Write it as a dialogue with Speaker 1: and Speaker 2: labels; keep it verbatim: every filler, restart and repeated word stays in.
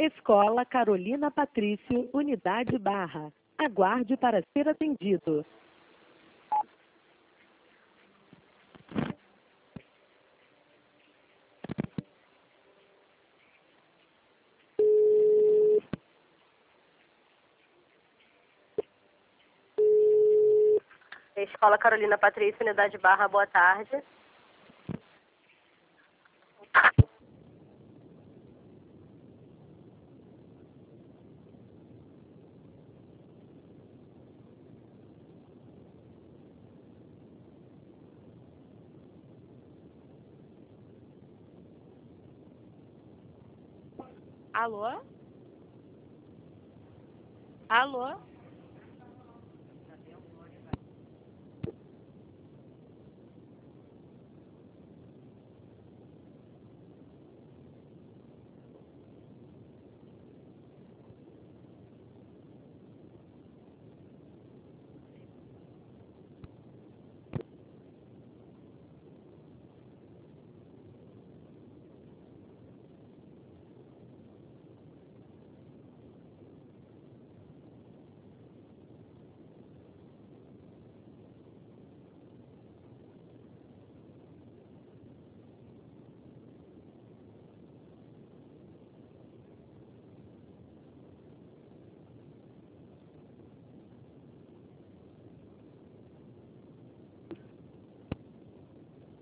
Speaker 1: Escola Carolina Patrício, Unidade Barra. Aguarde para ser atendido.
Speaker 2: Escola Carolina Patrício, Unidade Barra, boa tarde.
Speaker 3: Alô? Alô?